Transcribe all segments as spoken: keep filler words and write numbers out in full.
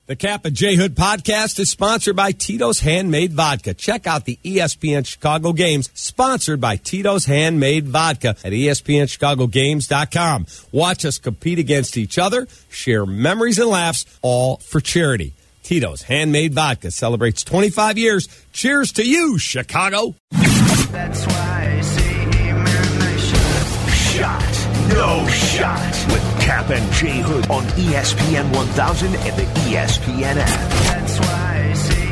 The Cap and J Hood podcast is sponsored by Tito's Handmade Vodka. Check out the E S P N Chicago games sponsored by Tito's Handmade Vodka at E S P N Chicago Games dot com. Watch us compete against each other, share memories and laughs, all for charity. Tito's Handmade Vodka celebrates twenty-five years. Cheers to you, Chicago. That's why I say Shot, no shot with Cap and J Hood on E S P N one thousand and the E S P N app. That's why I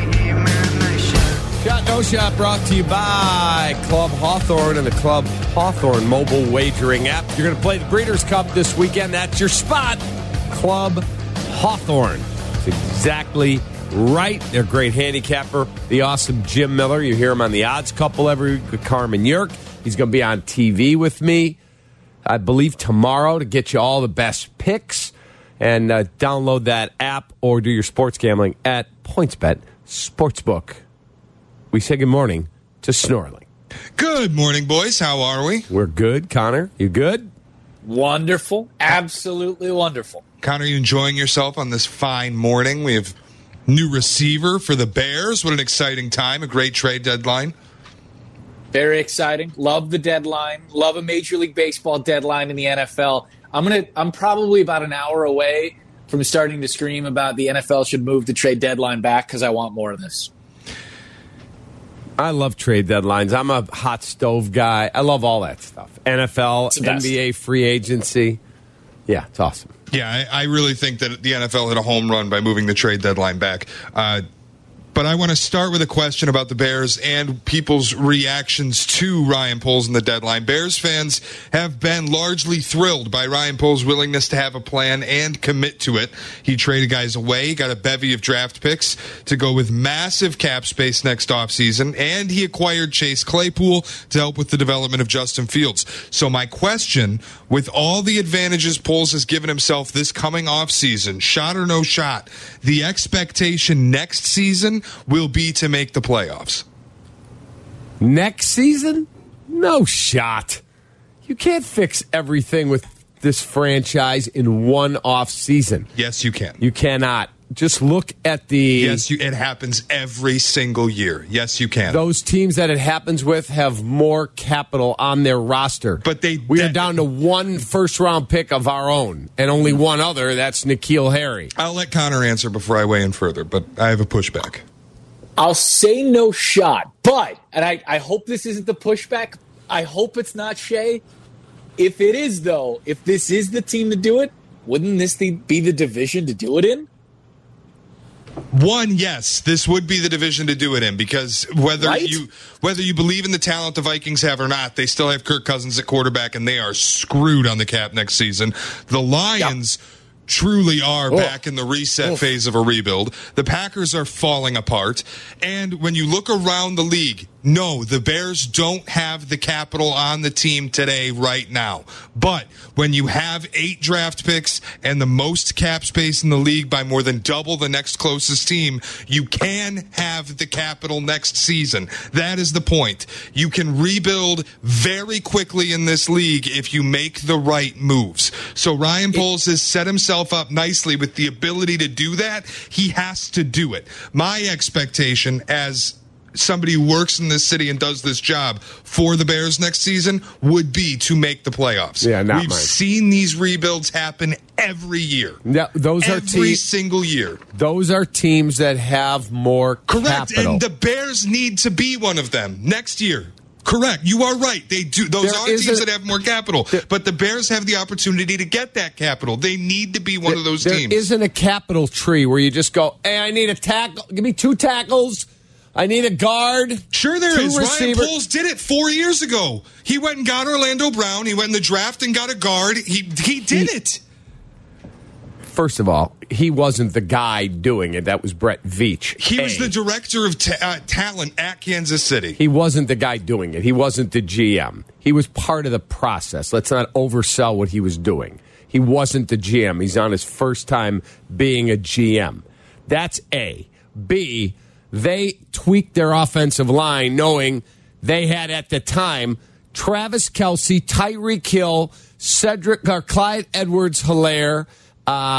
say Shot No Shot brought to you by Club Hawthorne and the Club Hawthorne mobile wagering app. You're going to play the Breeders' Cup this weekend. That's your spot. Club Hawthorne. It's exactly right. They're a great handicapper. The awesome Jim Miller. You hear him on the Odds Couple every week with Carmen Yerk. He's going to be on T V with me, I believe, tomorrow to get you all the best picks. And uh, download that app or do your sports gambling at PointsBet Sportsbook. We say good morning to Snorling. Good morning, boys. How are we? We're good. Connor, you good? Wonderful. Absolutely wonderful. Connor, you enjoying yourself on this fine morning? We have new receiver for the Bears. What an exciting time. A great trade deadline. Very exciting. Love the deadline. Love a Major League Baseball deadline in the N F L. I'm gonna. I'm probably about an hour away from starting to scream about the N F L should move the trade deadline back because I want more of this. I love trade deadlines. I'm a hot stove guy. I love all that stuff. N F L, N B A free agency. Yeah, it's awesome. Yeah, I, I really think that the N F L hit a home run by moving the trade deadline back. Uh, But I want to start with a question about the Bears and people's reactions to Ryan Poles and the deadline. Bears fans have been largely thrilled by Ryan Poles' willingness to have a plan and commit to it. He traded guys away, got a bevy of draft picks to go with massive cap space next offseason, and he acquired Chase Claypool to help with the development of Justin Fields. So my question, with all the advantages Poles has given himself this coming offseason, shot or no shot, the expectation next season will be to make the playoffs. Next season? No shot. You can't fix everything with this franchise in one off season. Yes, you can. You cannot. Just look at the... Yes, you, it happens every single year. Yes, you can. Those teams that it happens with have more capital on their roster. But they... We that, are down to one first-round pick of our own, and only one other. That's N'Keal Harry. I'll let Connor answer before I weigh in further, but I have a pushback. I'll say no shot, but, and I, I hope this isn't the pushback. I hope it's not Shea. If it is, though, if this is the team to do it, wouldn't this be the division to do it in? One, yes, this would be the division to do it in, because whether right? you whether you believe in the talent the Vikings have or not, they still have Kirk Cousins at quarterback, and they are screwed on the cap next season. The Lions... Yep. Truly are oh. back in the reset oh. phase of a rebuild. The Packers are falling apart. And when you look around the league, no, the Bears don't have the capital on the team today right now. But when you have eight draft picks and the most cap space in the league by more than double the next closest team, you can have the capital next season. That is the point. You can rebuild very quickly in this league if you make the right moves. So Ryan Poles has set himself up nicely with the ability to do that. He has to do it. My expectation as somebody who works in this city and does this job for the Bears next season would be to make the playoffs. Yeah, not We've mine. seen these rebuilds happen every year. Yeah, those every are te- single year. Those are teams that have more Correct, capital. and the Bears need to be one of them next year. Correct. You are right. They do. Those There are teams a, that have more capital. there, but the Bears have the opportunity to get that capital. They need to be one there, of those there teams. There isn't a capital tree where you just go, hey, I need a tackle. Give me two tackles. I need a guard. Sure there is. Receiver. Ryan Poles did it four years ago. He went and got Orlando Brown. He went in the draft and got a guard. He he did he, it. First of all, he wasn't the guy doing it. That was Brett Veach. He a. was the director of ta- uh, talent at Kansas City. He wasn't the guy doing it. He wasn't the G M. He was part of the process. Let's not oversell what he was doing. He wasn't the G M. He's on his first time being a G M. That's A. B, they tweaked their offensive line knowing they had at the time Travis Kelce, Tyreek Hill, Cedric or Clyde Edwards-Helaire. Uh,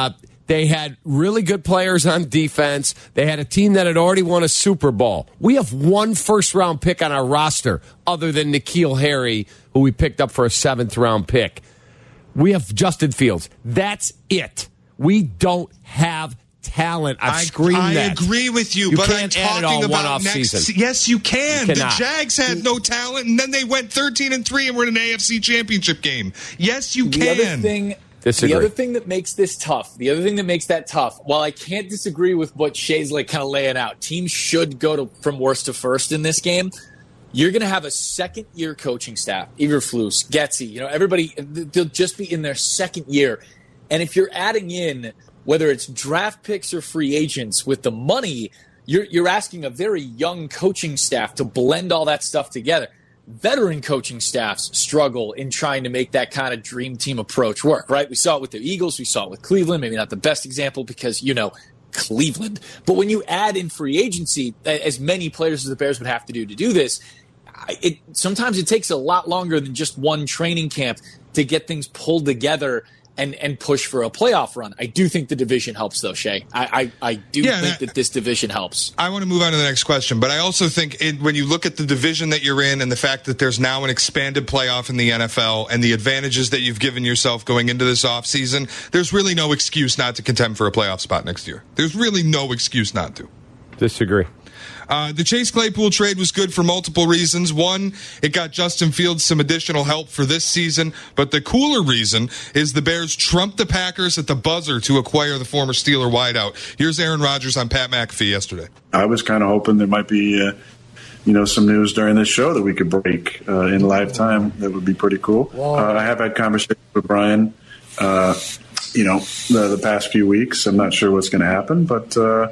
They had really good players on defense. They had a team that had already won a Super Bowl. We have one first-round pick on our roster other than N'Keal Harry, who we picked up for a seventh-round pick. We have Justin Fields. That's it. We don't have talent. I've I, screamed I that. agree with you, you but can't I'm add it all talking one about off next season. Yes, you can. You the cannot. Jags had no talent, and then they went thirteen and three and were in an A F C championship game. Yes, you The can. other thing, Disagree. the other thing that makes this tough, the other thing that makes that tough, while I can't disagree with what Shay's like kind of laying out, teams should go to from worst to first in this game. You're going to have a second-year coaching staff, Eberflus, Getsy, you know, everybody, they'll just be in their second year. And if you're adding in, whether it's draft picks or free agents with the money, you're, you're asking a very young coaching staff to blend all that stuff together. Veteran coaching staffs struggle in trying to make that kind of dream team approach work, right? We saw it with the Eagles. We saw it with Cleveland. Maybe not the best example because, you know, Cleveland. But when you add in free agency, as many players as the Bears would have to do to do this, it sometimes it takes a lot longer than just one training camp to get things pulled together and, and push for a playoff run. I do think the division helps, though, Shay. I, I, I do Yeah, think that, that this division helps. I want to move on to the next question, but I also think it, when you look at the division that you're in and the fact that there's now an expanded playoff in the N F L and the advantages that you've given yourself going into this offseason, there's really no excuse not to contend for a playoff spot next year. There's really no excuse not to. Disagree. Uh, the Chase Claypool trade was good for multiple reasons. One, it got Justin Fields some additional help for this season. But the cooler reason is the Bears trumped the Packers at the buzzer to acquire the former Steeler wideout. Here's Aaron Rodgers on Pat McAfee yesterday. I was kind of hoping there might be, uh, you know, some news during this show that we could break uh, in live time. That would be pretty cool. Uh, I have had conversations with Brian, uh, you know, the, the past few weeks. I'm not sure what's going to happen, but uh,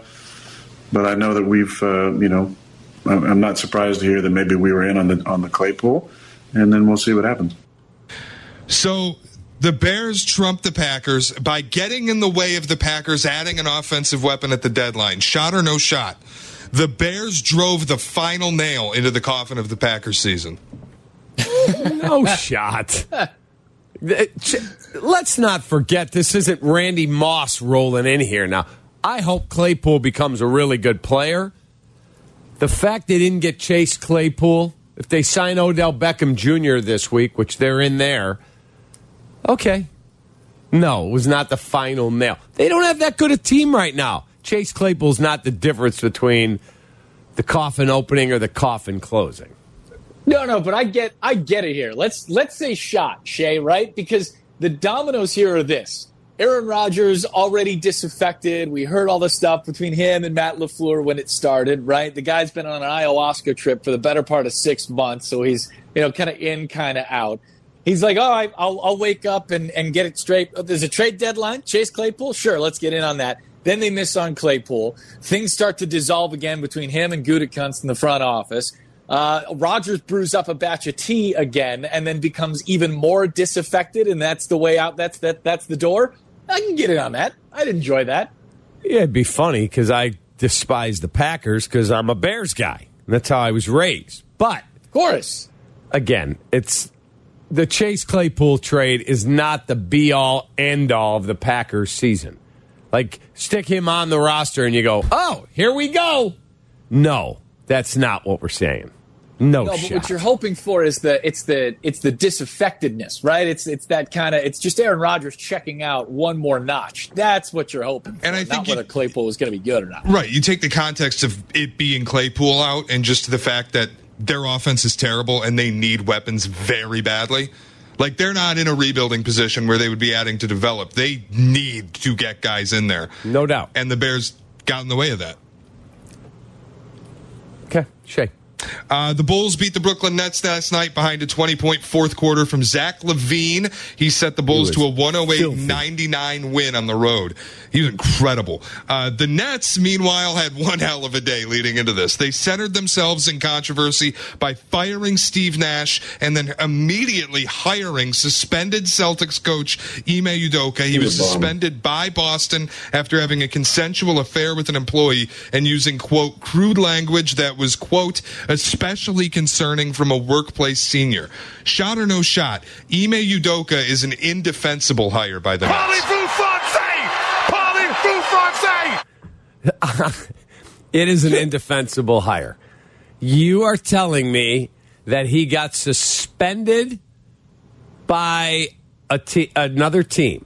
but I know that we've, uh, you know, I'm not surprised to hear that maybe we were in on the on the Claypool, and then we'll see what happens. So the Bears trumped the Packers by getting in the way of the Packers adding an offensive weapon at the deadline. Shot or no shot? The Bears drove the final nail into the coffin of the Packers season. No shot. Let's not forget, this isn't Randy Moss rolling in here now. I hope Claypool becomes a really good player. The fact they didn't get Chase Claypool, if they sign Odell Beckham Junior this week, which they're in there, okay. No, it was not the final nail. They don't have that good a team right now. Chase Claypool's not the difference between the coffin opening or the coffin closing. No, no, but I get I get it here. Let's let's say shot, Shay, right? Because the dominoes here are this. Aaron Rodgers already disaffected. We heard all the stuff between him and Matt LaFleur when it started, right? The guy's been on an ayahuasca trip for the better part of six months, so he's, you know, kind of in, kind of out. He's like, all right, I'll, I'll wake up and, and get it straight. There's a trade deadline. Chase Claypool? Sure, let's get in on that. Then they miss on Claypool. Things start to dissolve again between him and Gutekunst in the front office. Uh, Rodgers brews up a batch of tea again and then becomes even more disaffected, and that's the way out. That's that. That's the door. I can get in on that. I'd enjoy that. Yeah, it'd be funny because I despise the Packers because I'm a Bears guy. That's how I was raised. But, of course, again, it's the Chase Claypool trade is not the be-all, end-all of the Packers season. Like, stick him on the roster and you go, oh, here we go. No, that's not what we're saying. No, no, shot. but what you're hoping for is the it's the it's the disaffectedness, right? It's it's that kind of it's just Aaron Rodgers checking out one more notch. That's what you're hoping for, and I think not you, whether Claypool is going to be good or not. Right. You take the context of it being Claypool out and just the fact that their offense is terrible and they need weapons very badly. Like, they're not in a rebuilding position where they would be adding to develop. They need to get guys in there. No doubt. And the Bears got in the way of that. Okay, Shay. Uh, the Bulls beat the Brooklyn Nets last night behind a twenty-point fourth quarter from Zach LaVine. He set the Bulls to a one oh eight ninety-nine win on the road. He was incredible. Uh, the Nets, meanwhile, had one hell of a day leading into this. They centered themselves in controversy by firing Steve Nash and then immediately hiring suspended Celtics coach Ime Udoka. He was suspended by Boston after having a consensual affair with an employee and using, quote, crude language that was, quote, especially concerning from a workplace senior. Shot or no shot, Ime Udoka is an indefensible hire by the Nets. Paulie Fontaine! Paulie It is an indefensible hire. You are telling me that he got suspended by a te- another team.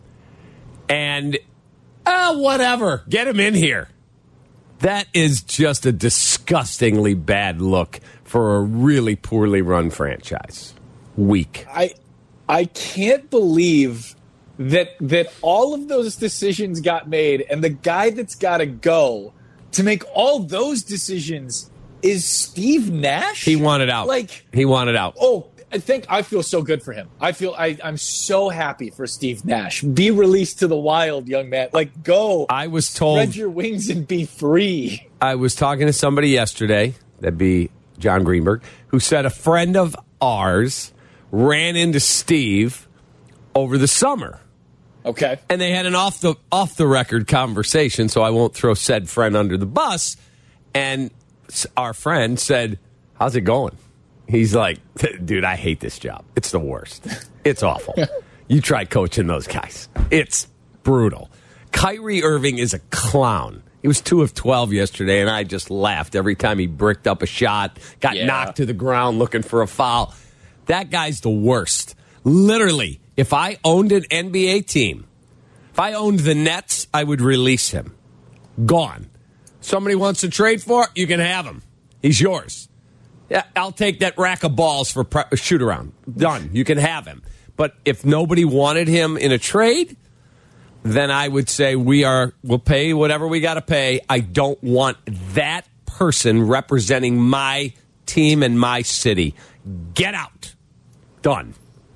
And, uh, whatever. Get him in here. That is just a disgustingly bad look for a really poorly run franchise. Weak. I I can't believe that that all of those decisions got made, and the guy that's got to go to make all those decisions is Steve Nash. He wanted out. Like he wanted out. Oh, I think I feel so good for him. I feel I, I'm so happy for Steve Nash. Be released to the wild, young man. Like, go. I was told. Spread your wings and be free. I was talking to somebody yesterday, that'd be John Greenberg, who said a friend of ours ran into Steve over the summer. Okay. And they had an off the off the record conversation, so I won't throw said friend under the bus. And our friend said, "How's it going?" He's like, "Dude, I hate this job. It's the worst. It's awful. You try coaching those guys. It's brutal." Kyrie Irving is a clown. He was two of twelve yesterday, and I just laughed every time he bricked up a shot, got yeah. knocked to the ground looking for a foul. That guy's the worst. Literally, if I owned an N B A team, if I owned the Nets, I would release him. Gone. Somebody wants to trade for it, you can have him. He's yours. Yeah, I'll take that rack of balls for pre- shoot around. Done. You can have him. But if nobody wanted him in a trade, then I would say we are. We'll pay whatever we got to pay. I don't want that person representing my team and my city. Get out. Done.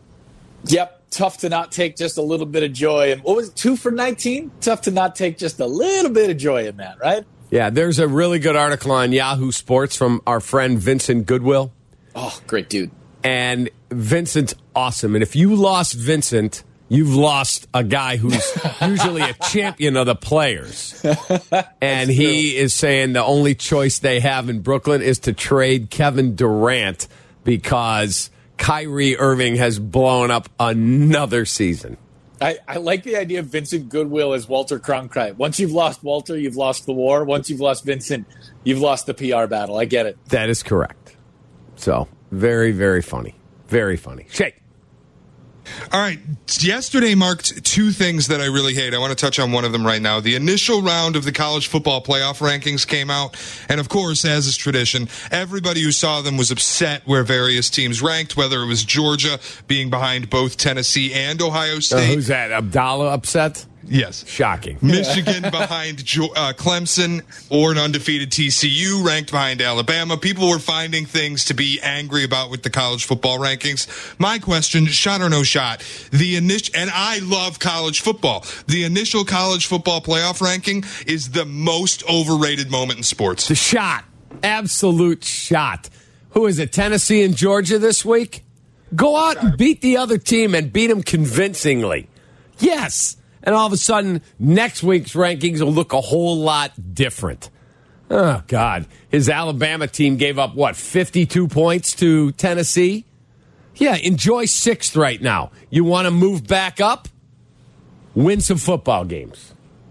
Yep. Tough to not take just a little bit of joy. And what was it, two for nineteen? Tough to not take just a little bit of joy in that, right? Yeah, there's a really good article on Yahoo Sports from our friend Vincent Goodwill. Oh, great dude. And Vincent's awesome. And if you lost Vincent, you've lost a guy who's usually a champion of the players. And he is saying the only choice they have in Brooklyn is to trade Kevin Durant because Kyrie Irving has blown up another season. I, I like the idea of Vincent Goodwill as Walter Cronkite. Once you've lost Walter, you've lost the war. Once you've lost Vincent, you've lost the P R battle. I get it. That is correct. So, very, very funny. Very funny. Shake. All right. Yesterday marked two things that I really hate. I want to touch on one of them right now. The initial round of the college football playoff rankings came out. And of course, as is tradition, everybody who saw them was upset where various teams ranked, whether it was Georgia being behind both Tennessee and Ohio State. Uh, who's that? Abdallah upset? Yes. Shocking. Michigan behind uh, Clemson or an undefeated T C U ranked behind Alabama. People were finding things to be angry about with the college football rankings. My question, shot or no shot, the initial, and I love college football. The initial college football playoff ranking is the most overrated moment in sports. The shot. Absolute shot. Who is it, Tennessee and Georgia this week? Go out and beat the other team and beat them convincingly. Yes. And all of a sudden, next week's rankings will look a whole lot different. Oh, God. His Alabama team gave up, what, fifty-two points to Tennessee? Yeah, enjoy sixth right now. You want to move back up? Win some football games.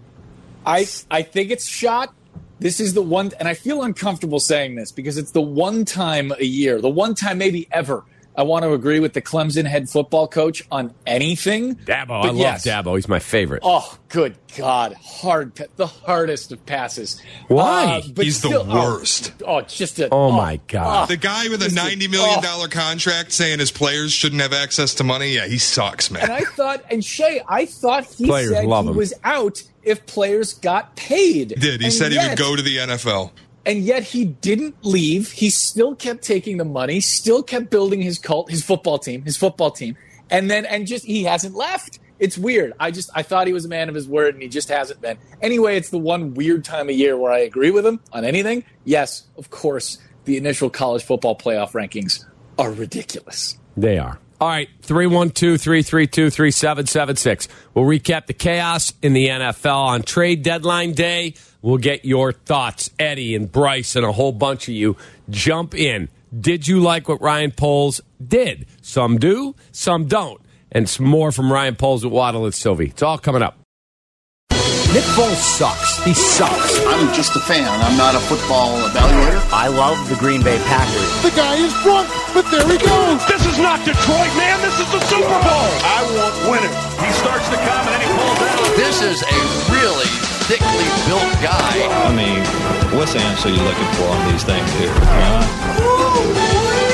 I I think it's shot. This is the one, and I feel uncomfortable saying this because it's the one time a year, the one time maybe ever, I want to agree with the Clemson head football coach on anything. Dabo, but I yes. love Dabo. He's my favorite. Oh, good God. Hard, the hardest of passes. Why? Uh, but He's still, the worst. Oh, oh, it's just a. Oh, my God. The guy with a ninety million dollars contract saying his players shouldn't have access to money, yeah, he sucks, man. And I thought, and Shay, I thought he Players said love he him. was out if players got paid. He did. He And said he yet- would go to the N F L. And yet he didn't leave. He still kept taking the money, still kept building his cult, his football team, his football team. And then, and just, he hasn't left. It's weird. I just, I thought he was a man of his word and he just hasn't been. Anyway, it's the one weird time of year where I agree with him on anything. Yes, of course, the initial college football playoff rankings are ridiculous. They are. All right, three one two, three three two, three seven seven six. We'll recap the chaos in the N F L on trade deadline day. We'll get your thoughts. Eddie and Bryce and a whole bunch of you jump in. Did you like what Ryan Poles did? Some do, some don't. And some more from Ryan Poles with Waddle and Sylvie. It's all coming up. Nick Foles sucks. He sucks. I'm just a fan. I'm not a football evaluator. I love the Green Bay Packers. The guy is drunk, but there he goes. This is not Detroit, man. This is the Super Bowl. I want winners. He starts to come and then he pulls out. This is a really thickly built guy. I mean, what's the answer you're looking for on these things here? Uh,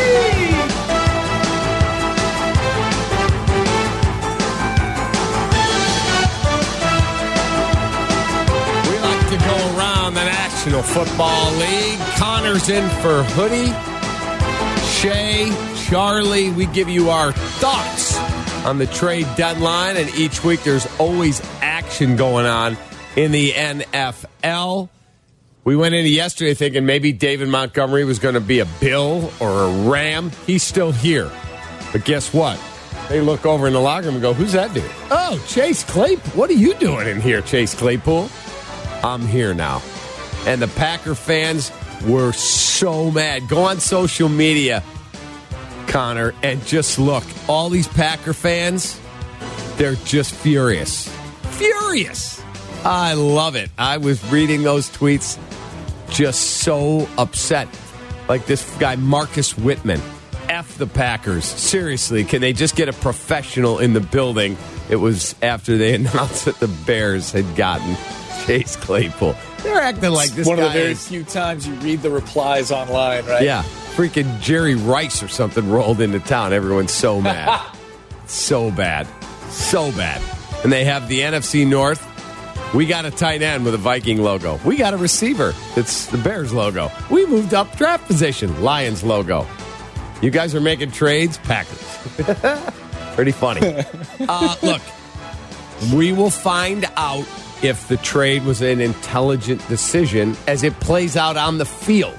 To go around the National Football League. Connor's in for Hoodie. Shay, Charlie, we give you our thoughts on the trade deadline, and each week there's always action going on in the N F L. We went into yesterday thinking maybe David Montgomery was going to be a Bill or a Ram. He's still here. But guess what? They look over in the locker room and go, who's that dude? Oh, Chase Claypool. What are you doing in here, Chase Claypool? I'm here now. And the Packer fans were so mad. Go on social media, Connor, and just look. All these Packer fans, they're just furious. Furious. I love it. I was reading those tweets just so upset. Like this guy, Marcus Whitman. F the Packers. Seriously, can they just get a professional in the building? It was after they announced that the Bears had gotten Chase Claypool. They're acting like this one guy of the very is, few times you read the replies online, right? Yeah. Freaking Jerry Rice or something rolled into town. Everyone's so mad. So bad. So bad. And they have the N F C North. We got a tight end with a Viking logo. We got a receiver. It's the Bears logo. We moved up draft position. Lions logo. You guys are making trades? Packers. Pretty funny. Uh, look, we will find out if the trade was an intelligent decision as it plays out on the field.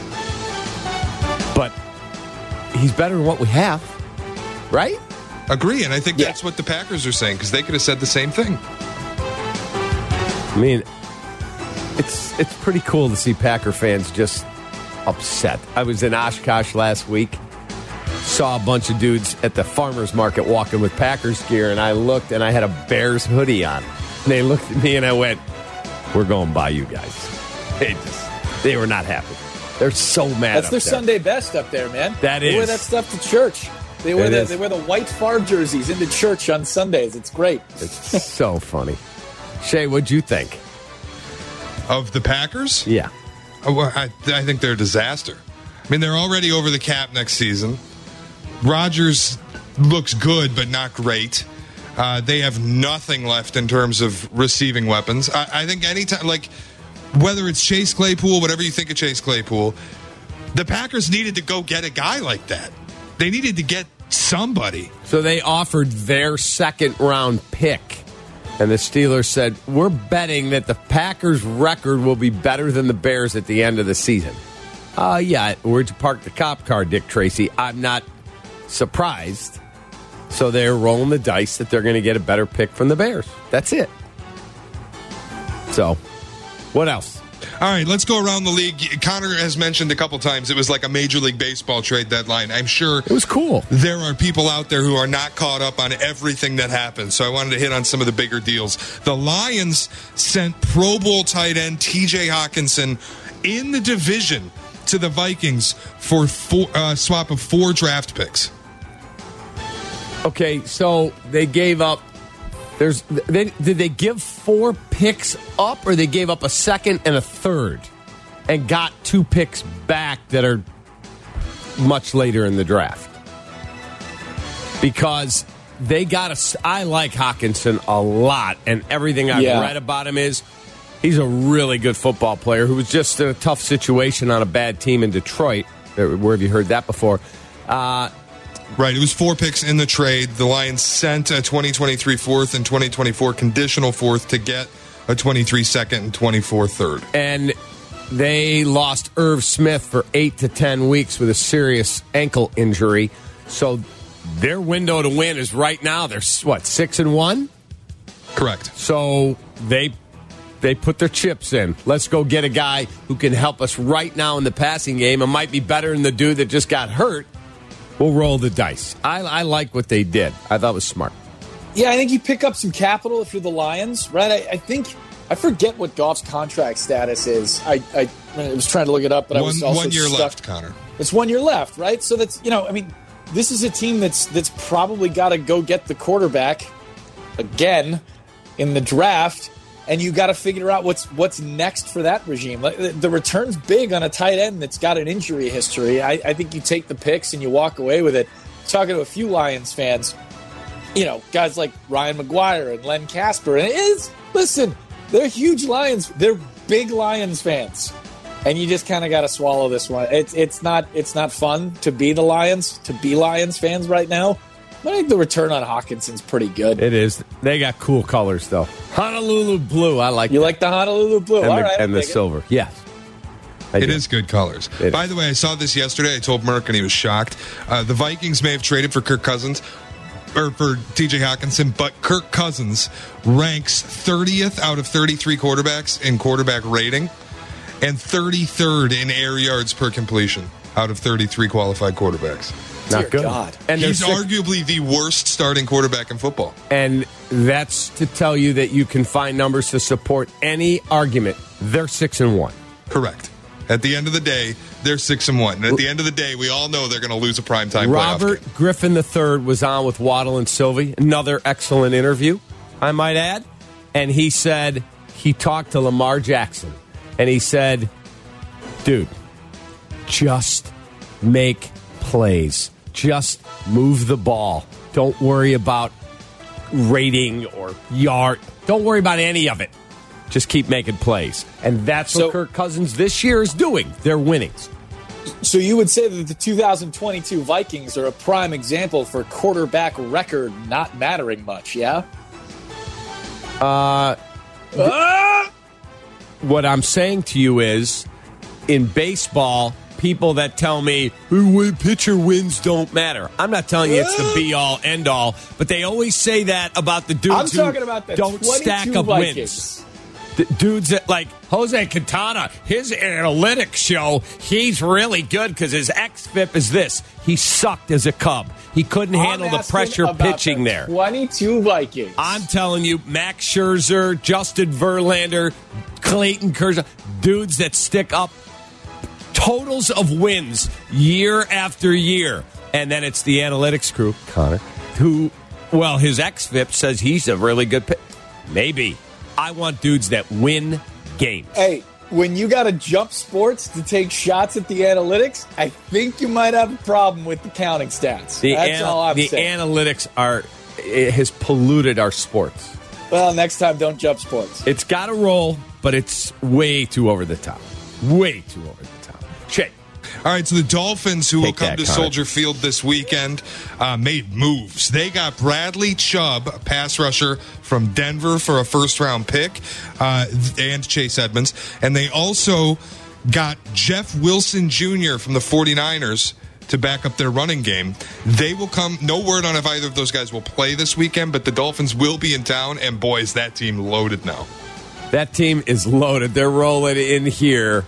But he's better than what we have, right? Agree, and I think Yeah. that's what the Packers are saying, because they could have said the same thing. I mean, it's it's pretty cool to see Packer fans just upset. I was in Oshkosh last week, saw a bunch of dudes at the farmer's market walking with Packers gear, and I looked and I had a Bears hoodie on. And they looked at me and I went, we're going by you guys. They just, they were not happy. They're so mad. That's up their there. Sunday best up there, man. That they is. wear that stuff to church. They wear It the is. they wear the white Favre jerseys into church on Sundays. It's great. It's so funny. Shay, what'd you think? Of the Packers? Yeah. Oh, well, I, I think they're a disaster. I mean, they're already over the cap next season. Rodgers looks good, but not great. Uh, they have nothing left in terms of receiving weapons. I, I think anytime, like, whether it's Chase Claypool, whatever you think of Chase Claypool, the Packers needed to go get a guy like that. They needed to get somebody. So they offered their second round pick. And the Steelers said, we're betting that the Packers' record will be better than the Bears at the end of the season. Uh, yeah, where'd you park the cop car, Dick Tracy? I'm not surprised. So they're rolling the dice that they're going to get a better pick from the Bears. That's it. So, what else? All right, let's go around the league. Connor has mentioned a couple times it was like a Major League Baseball trade deadline. I'm sure It was cool. there are people out there who are not caught up on everything that happened, so I wanted to hit on some of the bigger deals. The Lions sent Pro Bowl tight end T J Hawkinson in the division to the Vikings for four, uh, swap of four draft picks. Okay, so they gave up. There's they, did they give four picks up, or they gave up a second and a third, and got two picks back that are much later in the draft? Because they got a. I like Hawkinson a lot, and everything I've Yeah. read about him is he's a really good football player who was just in a tough situation on a bad team in Detroit. Where have you heard that before? Uh, Right, it was four picks in the trade. The Lions sent a twenty twenty-three fourth and twenty twenty-four conditional fourth to get a twenty-three second and twenty-four third. And they lost Irv Smith for eight to ten weeks with a serious ankle injury. So their window to win is right now. They're, what, six and one? Correct. So they they put their chips in. Let's go get a guy who can help us right now in the passing game and might be better than the dude that just got hurt. We'll roll the dice. I, I like what they did. I thought it was smart. Yeah, I think you pick up some capital if you're the Lions, right? I, I think I forget what Goff's contract status is. I, I, I was trying to look it up, but one, I was also one year stuck. left, Connor. It's one year left, right? So that's, you know, I mean, this is a team that's that's probably got to go get the quarterback again in the draft, and you got to figure out what's what's next for that regime. The return's big on a tight end that's got an injury history. I, I think you take the picks and you walk away with it. Talking to a few Lions fans, you know, guys like Ryan McGuire and Len Casper, and it is, listen, they're huge Lions. They're big Lions fans. And you just kind of got to swallow this one. It's it's not it's not fun to be the Lions, to be Lions fans right now. But I think the return on Hawkinson's pretty good. It is. They got cool colors, though. Honolulu blue, I like You that. like the Honolulu blue. And All the, right, and the silver. Yes. I It do. is good colors. It By is. the way, I saw this yesterday. I told Merck, and he was shocked. Uh, the Vikings may have traded for Kirk Cousins, or for T J Hawkinson, but Kirk Cousins ranks thirtieth out of thirty-three quarterbacks in quarterback rating and thirty-third in air yards per completion out of thirty-three qualified quarterbacks. Not Dear good. God. And He's they're six- arguably the worst starting quarterback in football. And that's to tell you that you can find numbers to support any argument. They're six and one. Correct. At the end of the day, they're six and one. And at the end of the day, we all know they're going to lose a primetime playoff Robert game. Griffin the third was on with Waddle and Sylvie. Another excellent interview, I might add. And he said he talked to Lamar Jackson. And he said, dude, just make plays. Just move the ball. Don't worry about rating or yard. Don't worry about any of it. Just keep making plays. And that's So- what Kirk Cousins this year is doing. They're winning. So you would say that the two thousand twenty-two Vikings are a prime example for quarterback record not mattering much, yeah? Uh, Ah! what I'm saying to you is, in baseball, people that tell me "Who pitcher wins don't matter. I'm not telling you it's the be all end all, but they always say that about the dudes I'm who talking about the don't stack twenty-two up Vikings. wins. The dudes that like Jose Quintana, his analytics show he's really good because his X F I P is this. He sucked as a Cub. He couldn't I'm handle the asking pressure about pitching the there. twenty-two Vikings. I'm telling you, Max Scherzer, Justin Verlander, Clayton Kershaw, dudes that stick up totals of wins year after year. And then it's the analytics crew, Connor, who, well, his X F I P says he's a really good pick. Maybe. I want dudes that win games. Hey, when you got to jump sports to take shots at the analytics, I think you might have a problem with the counting stats. The, That's an- all I'm the saying. analytics are, it has polluted our sports. Well, next time, don't jump sports. It's got to roll, but it's way too over the top. Way too over the top. Shay. All right, so the Dolphins, who Take will come that, to Connor. Soldier Field this weekend, uh, made moves. They got Bradley Chubb, a pass rusher from Denver, for a first-round pick, uh, and Chase Edmonds. And they also got Jeff Wilson Junior from the 49ers to back up their running game. They will come, no word on if either of those guys will play this weekend, but the Dolphins will be in town, and boy, is that team loaded now. That team is loaded. They're rolling in here.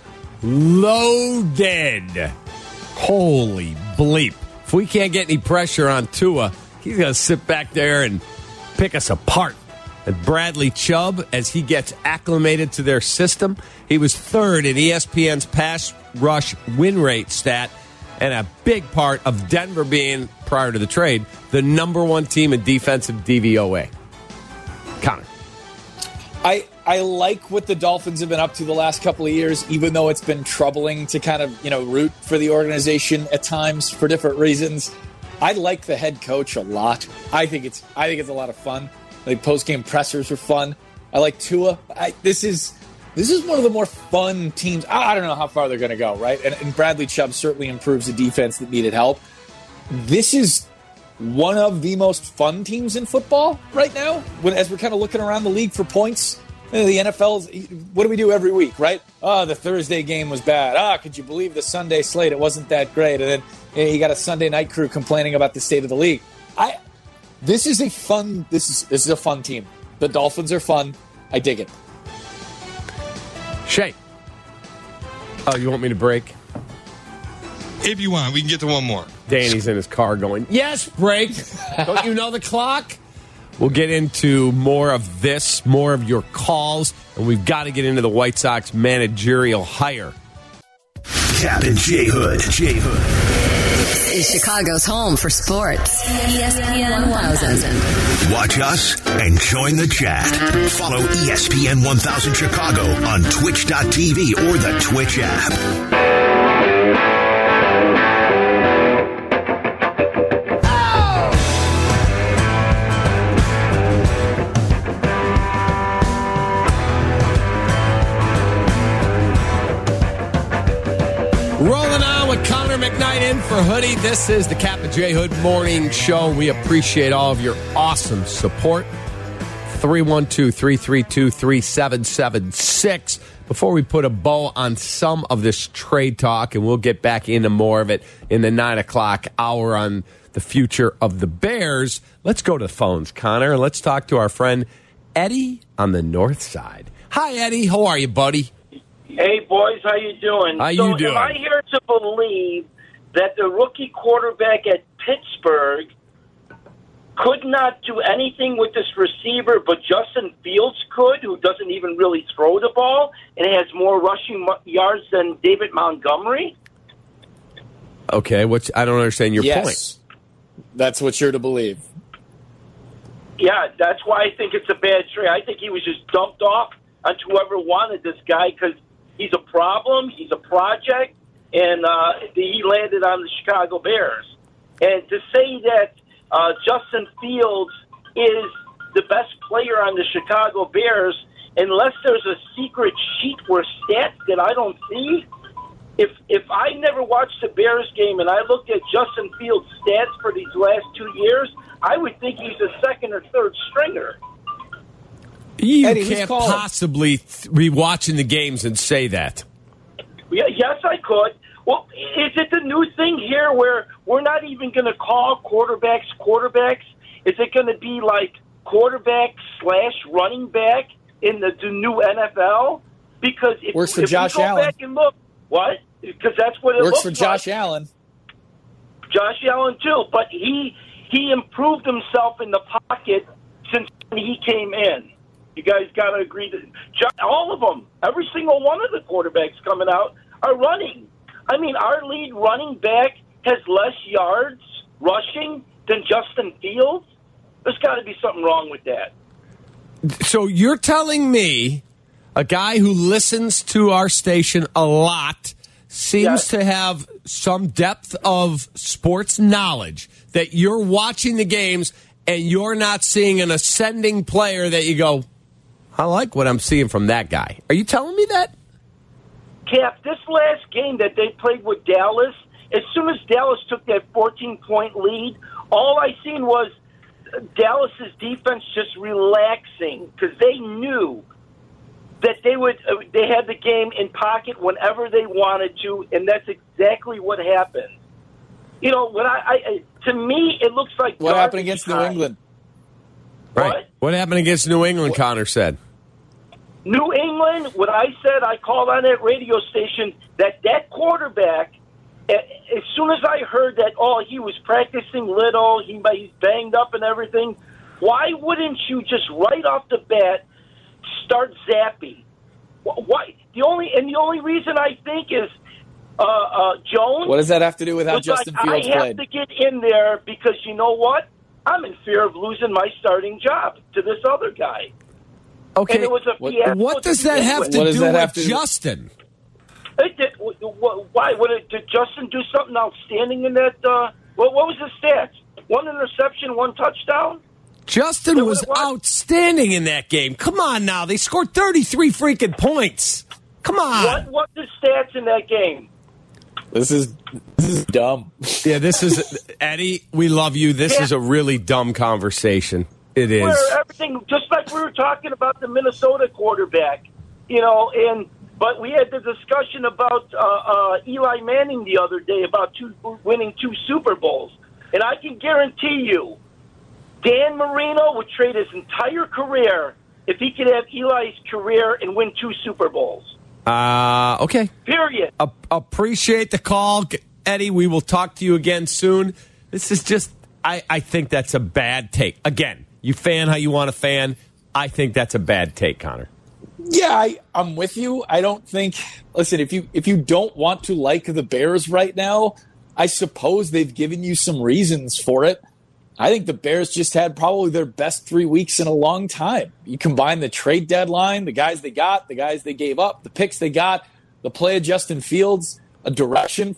Loaded. Holy bleep. If we can't get any pressure on Tua, he's going to sit back there and pick us apart. And Bradley Chubb, as he gets acclimated to their system, he was third in E S P N's pass rush win rate stat, and a big part of Denver being, prior to the trade, the number one team in defensive D V O A. Connor. I I like what the Dolphins have been up to the last couple of years, even though it's been troubling to kind of, you know, root for the organization at times for different reasons. I like the head coach a lot. I think it's I think it's a lot of fun. I think post-game pressers are fun. I like Tua. I, this is this is one of the more fun teams. I, I don't know how far they're going to go, right? And, and Bradley Chubb certainly improves the defense that needed help. This is one of the most fun teams in football right now. When, as we're kind of looking around the league for points, you know, the N F L's, what do we do every week, right? Oh, the Thursday game was bad. Ah, could you believe the Sunday slate? It wasn't that great. And then you know, you got a Sunday night crew complaining about the state of the league. I, this is a fun. This is this is a fun team. The Dolphins are fun. I dig it. Shay. Oh, you want me to break? If you want, we can get to one more. Danny's in his car going, yes, break. Don't you know the clock? We'll get into more of this, more of your calls, and we've got to get into the White Sox managerial hire. Cap and J Hood. J This Hood is Chicago's home for sports. E S P N one thousand. Watch us and join the chat. Follow E S P N one thousand Chicago on twitch dot t v or the Twitch app. Rolling on with Connor McKnight in for Hoodie. This is the Cap and J Hood Morning Show. We appreciate all of your awesome support. three one two, three three two, three seven seven six. Before we put a bow on some of this trade talk, and we'll get back into more of it in the nine o'clock hour on the future of the Bears, let's go to the phones, Connor, and let's talk to our friend Eddie on the north side. Hi, Eddie. How are you, buddy? Hey, boys, how you doing? How so you doing? Am I here to believe that the rookie quarterback at Pittsburgh could not do anything with this receiver, but Justin Fields could, who doesn't even really throw the ball and has more rushing yards than David Montgomery? Okay, what's, I don't understand your yes. point. That's what you're to believe. Yeah, that's why I think it's a bad trade. I think he was just dumped off on whoever wanted this guy because he's a problem, he's a project, and uh, he landed on the Chicago Bears. And to say that uh, Justin Fields is the best player on the Chicago Bears, unless there's a secret sheet or stats that I don't see, if if I never watched the Bears game and I looked at Justin Fields' stats for these last two years, I would think he's a second or third stringer. You Eddie, can't possibly th- be watching the games and say that. Yeah, yes, I could. Well, is it the new thing here where we're not even going to call quarterbacks quarterbacks? Is it going to be like quarterback slash running back in the, the new N F L? Because if, Works for if Josh we go Allen. back and look, what? Because that's what it Works looks for Josh like. Allen. Josh Allen too, but he he improved himself in the pocket since he came in. You guys got to agree that all of them, every single one of the quarterbacks coming out are running. I mean, our lead running back has less yards rushing than Justin Fields. There's got to be something wrong with that. So you're telling me a guy who listens to our station a lot seems Yes. to have some depth of sports knowledge, that you're watching the games and you're not seeing an ascending player that you go, I like what I'm seeing from that guy. Are you telling me that? Cap, this last game that they played with Dallas, as soon as Dallas took that fourteen-point lead, all I seen was Dallas's defense just relaxing because they knew that they would uh, they had the game in pocket whenever they wanted to, and that's exactly what happened. You know, when I, I, I to me it looks like What happened against New time. England? Right. What? What happened against New England, Connor said? New England, what I said, I called on that radio station that that quarterback, as soon as I heard that, oh, he was practicing little, he, he's banged up and everything, why wouldn't you just right off the bat start Zappy? Why? The only and the only reason I think is uh, uh, Jones. What does that have to do with how was Justin like, Fields I have played? to get in there because you know what? I'm in fear of losing my starting job to this other guy. Okay. And it was a what, fiasco what does that have to What does do that with have to do- Justin? It did, why? Would it, did Justin do something outstanding in that? Uh, what, what was his stats? One interception, one touchdown? Justin So was what- outstanding in that game. Come on now. They scored thirty-three freaking points. Come on. What what the stats in that game? This is this is dumb. Yeah, this is, Eddie, we love you. This Yeah. is a really dumb conversation. It is. Where everything, just like we were talking about the Minnesota quarterback, you know, and but we had the discussion about uh, uh, Eli Manning the other day about two, winning two Super Bowls, and I can guarantee you, Dan Marino would trade his entire career if he could have Eli's career and win two Super Bowls. Uh, okay. Period. A- appreciate the call, Eddie. We will talk to you again soon. This is just, I, I think that's a bad take. Again, You fan how you want to fan. I think that's a bad take, Connor. Yeah, I, I'm with you. I don't think. Listen, if you if you don't want to like the Bears right now, I suppose they've given you some reasons for it. I think the Bears just had probably their best three weeks in a long time. You combine the trade deadline, the guys they got, the guys they gave up, the picks they got, the play of Justin Fields, a direction.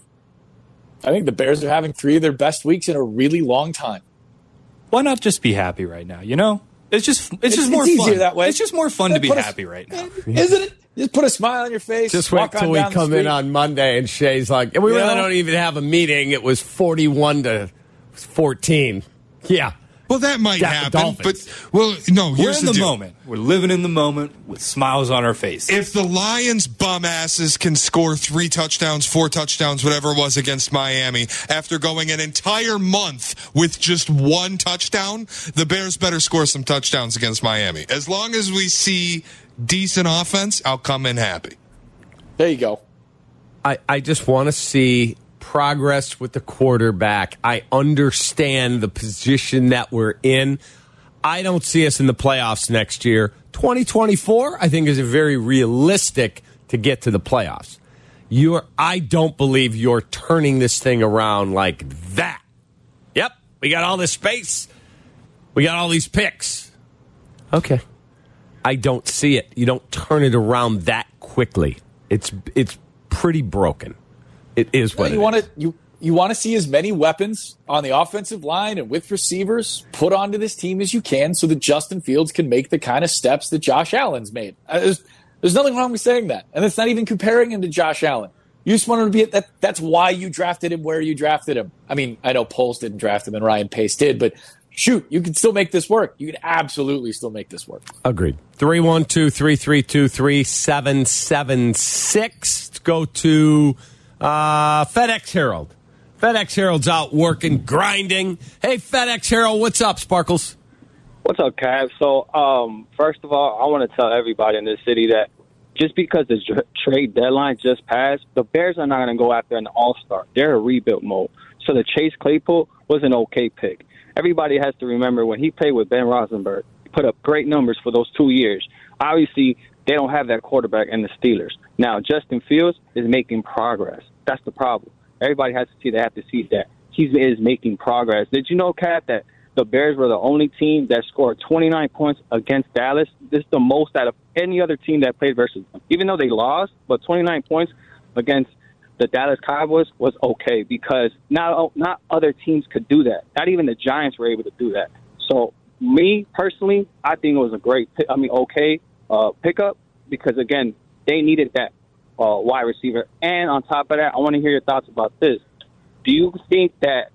I think the Bears are having three of their best weeks in a really long time. Why not just be happy right now? You know, it's just it's, it's just it's more easier fun that way. It's just more fun to be a, happy right now, isn't it? Just put a smile on your face. Just wait till we come in on Monday and Shay's like, we you really know? don't even have a meeting. It was forty-one to fourteen. Yeah. Well, that might Got happen, but well, no. Here's We're in the, the deal. moment. We're living in the moment with smiles on our face. If the Lions bum asses can score three touchdowns, four touchdowns, whatever it was against Miami, after going an entire month with just one touchdown, the Bears better score some touchdowns against Miami. As long as we see decent offense, I'll come in happy. There you go. I, I just want to see progress with the quarterback. I understand the position that we're in. I don't see us in the playoffs next year. twenty twenty-four, I think, is a very realistic to get to the playoffs. You're, I don't believe you're turning this thing around like that. Yep, we got all this space. We got all these picks. Okay. I don't see it. You don't turn it around that quickly. It's it's pretty broken. It is what you it want is. to you you want to see as many weapons on the offensive line and with receivers put onto this team as you can, so that Justin Fields can make the kind of steps that Josh Allen's made. Uh, There's, there's nothing wrong with saying that, and it's not even comparing him to Josh Allen. You just want him to be that. That's why you drafted him where you drafted him. I mean, I know Poles didn't draft him and Ryan Pace did, but shoot, you can still make this work. You can absolutely still make this work. Agreed. three one two, three three two, three seven seven six. Let's go to uh, FedEx Herald. FedEx Herald's out working, grinding. Hey, FedEx Herald, what's up, Sparkles? What's up, Cav? So, um, first of all, I want to tell everybody in this city that just because the dr- trade deadline just passed, the Bears are not going to go after an all-star. They're a rebuild mode. So the Chase Claypool was an okay pick. Everybody has to remember when he played with Ben Roethlisberger, he put up great numbers for those two years. Obviously, they don't have that quarterback in the Steelers. Now, Justin Fields is making progress. That's the problem. Everybody has to see, they have to see that he is making progress. Did you know, Kat, that the Bears were the only team that scored twenty-nine points against Dallas? This is the most out of any other team that played versus them. Even though they lost, but twenty-nine points against the Dallas Cowboys was okay because not not other teams could do that. Not even the Giants were able to do that. So me personally, I think it was a great, I mean, okay uh, pickup because again they needed that uh, wide receiver. And on top of that, I want to hear your thoughts about this. Do you think that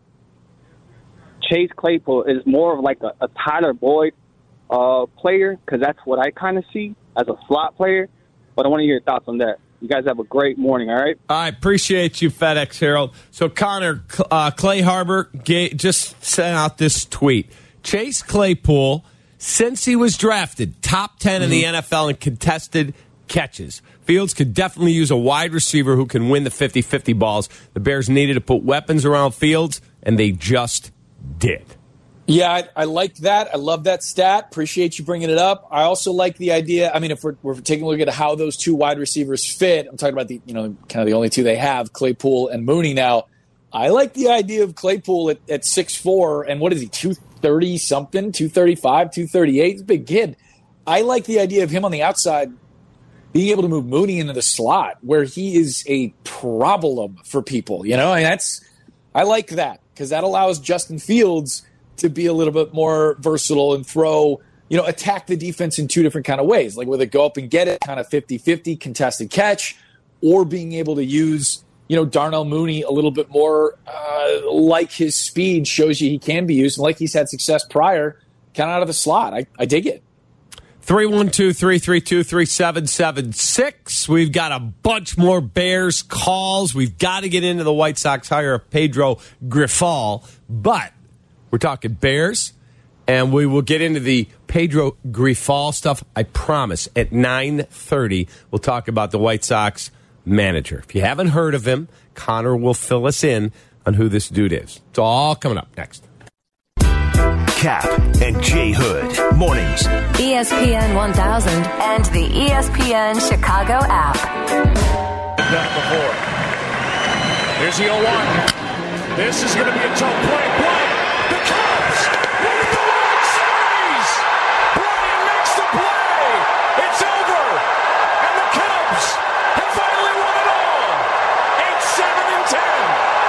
Chase Claypool is more of like a, a Tyler Boyd uh, player? Because that's what I kind of see as a slot player. But I want to hear your thoughts on that. You guys have a great morning, all right? I appreciate you, FedEx Herald. So, Connor, uh, Clay Harbor ga- just sent out this tweet. Chase Claypool, since he was drafted, top ten mm-hmm. in the N F L in contested catches. Fields could definitely use a wide receiver who can win the fifty-fifty balls. The Bears needed to put weapons around Fields, and they just did. Yeah, I, I like that. I love that stat. Appreciate you bringing it up. I also like the idea. I mean, if we're, we're taking a look at how those two wide receivers fit, I'm talking about the you know kind of the only two they have, Claypool and Mooney. Now, I like the idea of Claypool at, at six foot four, and what is he, two thirty something, two thirty-five, two thirty-eight? He's a big kid. I like the idea of him on the outside being able to move Mooney into the slot where he is a problem for people. You know, and that's I like that because that allows Justin Fields to be a little bit more versatile and throw, you know, attack the defense in two different kind of ways, like whether go up and get it, kind of fifty-fifty contested catch, or being able to use, you know, Darnell Mooney a little bit more uh, like his speed shows you he can be used, and like he's had success prior, kind of out of the slot. I, I dig it. three one two, three three two, three seven seven six. We've got a bunch more Bears calls. We've got to get into the White Sox hire of Pedro Grifol, but we're talking Bears, and we will get into the Pedro Grifol stuff, I promise. At nine thirty, we'll talk about the White Sox manager. If you haven't heard of him, Connor will fill us in on who this dude is. It's all coming up next. Cap and Jay Hood. Mornings. E S P N one thousand and the E S P N Chicago app. Back before. Here's the oh one. This is going to be a tough play. Bryant, the Cubs winning the World Series. Bryant makes the play. It's over. And the Cubs have finally won it all. eight seven and ten.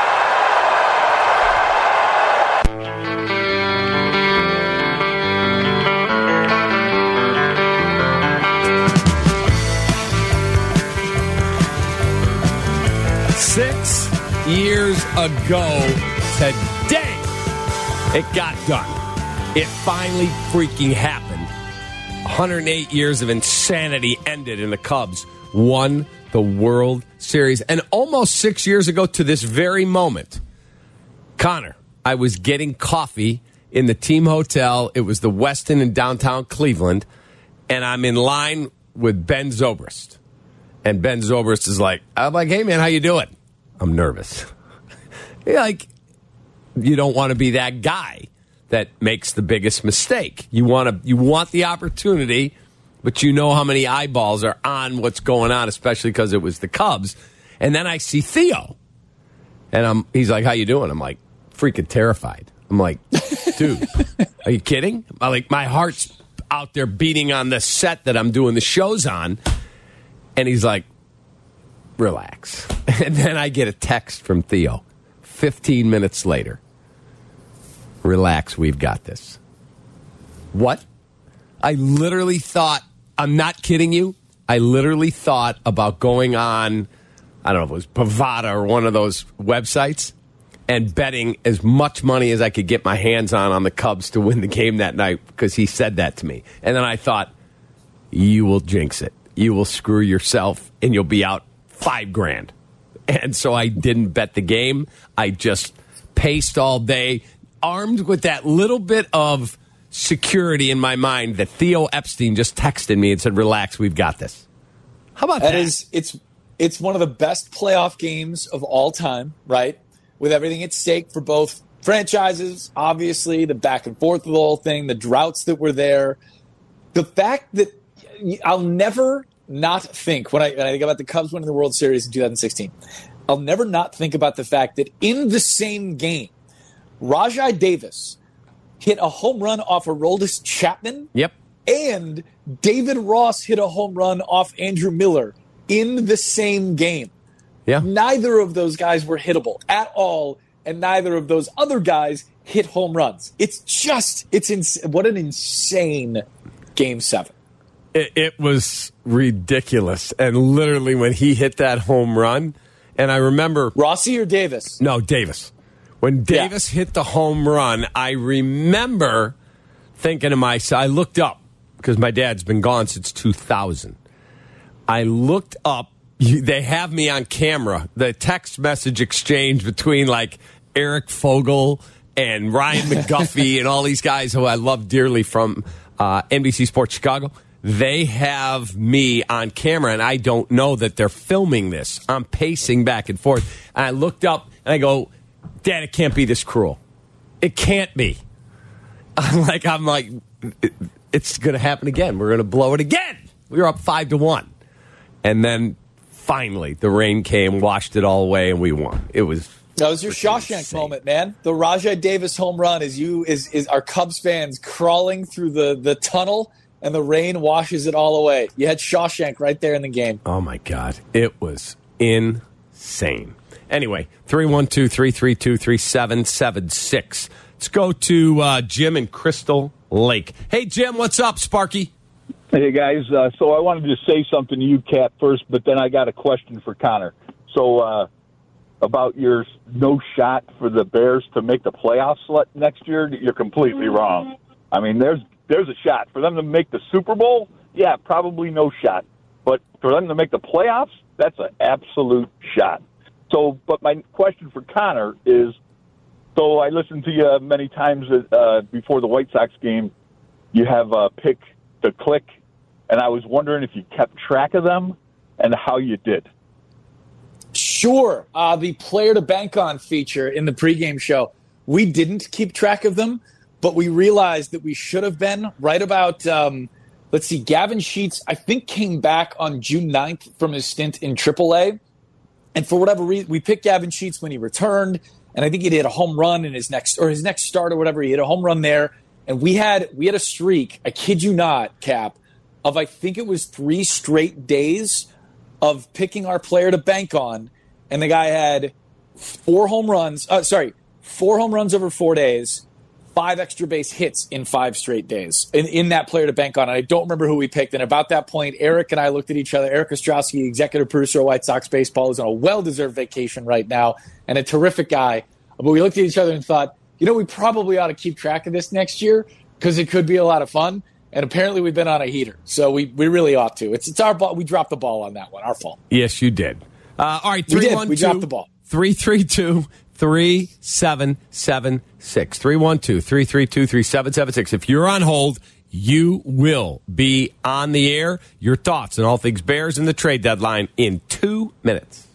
Six years ago today, it got done. It finally freaking happened. one hundred eight years of insanity ended, and the Cubs won the World Series. And almost six years ago to this very moment, Connor, I was getting coffee in the team hotel. It was the Westin in downtown Cleveland, and I'm in line with Ben Zobrist. And Ben Zobrist is like, I'm like, hey, man, how you doing? I'm nervous. Like, you don't want to be that guy that makes the biggest mistake. You want to, you want the opportunity, but you know how many eyeballs are on what's going on, especially because it was the Cubs. And then I see Theo, and I'm, he's like, how you doing? I'm like, freaking terrified. I'm like, dude, are you kidding? I'm like, my heart's out there beating on the set that I'm doing the shows on. And he's like, relax. And then I get a text from Theo fifteen minutes later. Relax, we've got this. What? I literally thought, I'm not kidding you, I literally thought about going on, I don't know if it was Bovada or one of those websites, and betting as much money as I could get my hands on on the Cubs to win the game that night, because he said that to me. And then I thought, you will jinx it. You will screw yourself, and you'll be out five grand. And so I didn't bet the game. I just paced all day, armed with that little bit of security in my mind that Theo Epstein just texted me and said, relax, we've got this. How about that? That is, it's, it's one of the best playoff games of all time, right? With everything at stake for both franchises, obviously, the back and forth of the whole thing, the droughts that were there. The fact that I'll never not think, when I, when I think about the Cubs winning the World Series in two thousand sixteen, I'll never not think about the fact that in the same game, Rajai Davis hit a home run off Aroldis Chapman. Yep. And David Ross hit a home run off Andrew Miller in the same game. Yeah. Neither of those guys were hittable at all, and neither of those other guys hit home runs. It's just, it's ins- what an insane game seven. It, it was ridiculous. And literally when he hit that home run, and I remember... Rossi or Davis? No, Davis. When Davis yeah. hit the home run, I remember thinking to myself, I looked up, because my dad's been gone since two thousand. I looked up, they have me on camera, the text message exchange between like Eric Fogel and Ryan McGuffey and all these guys who I love dearly from uh, N B C Sports Chicago. They have me on camera, and I don't know that they're filming this. I'm pacing back and forth. And I looked up, and I go, Dad, it can't be this cruel. It can't be. I'm like, I'm like, it's going to happen again. We're going to blow it again. We were up five to one. And then finally, the rain came, washed it all away, and we won. It was... That was your Shawshank insane. moment, man. The Rajai Davis home run is you is is our Cubs fans crawling through the, the tunnel, and the rain washes it all away. You had Shawshank right there in the game. Oh, my God. It was insane. Anyway, three one two, three three two, three seven seven six. Let's go to uh, Jim in Crystal Lake. Hey, Jim, what's up, Sparky? Hey, guys. Uh, so I wanted to say something to you, Cap, first, but then I got a question for Connor. So uh, about your no shot for the Bears to make the playoffs next year, you're completely wrong. I mean, there's there's a shot. For them to make the Super Bowl, yeah, probably no shot. But for them to make the playoffs, that's an absolute shot. So, but my question for Connor is, so I listened to you many times uh, before the White Sox game. You have a pick to click, and I was wondering if you kept track of them and how you did. Sure. Uh, the player to bank on feature in the pregame show, we didn't keep track of them, but we realized that we should have been right about, um, let's see, Gavin Sheets, I think, came back on June ninth from his stint in triple A. And for whatever reason, we picked Gavin Sheets when he returned, and I think he hit a home run in his next, or his next start or whatever. He hit a home run there. And we had we had a streak, I kid you not, Cap, of I think it was three straight days of picking our player to bank on. And the guy had four home runs, uh, sorry, four home runs over four days, five extra base hits in five straight days in, in that player to bank on. And I don't remember who we picked. And about that point, Eric and I looked at each other. Eric Ostrowski, executive producer of White Sox Baseball, is on a well-deserved vacation right now and a terrific guy. But we looked at each other and thought, you know, we probably ought to keep track of this next year because it could be a lot of fun. And apparently we've been on a heater. So we, we really ought to. It's it's our ball. We dropped the ball on that one. Our fault. Yes, you did. Uh, all right, three, we did. one, We two, dropped the ball. three three two, three seven seven six. three one two, three three two, three seven seven six. If you're on hold, you will be on the air. Your thoughts on all things Bears and the trade deadline in two minutes.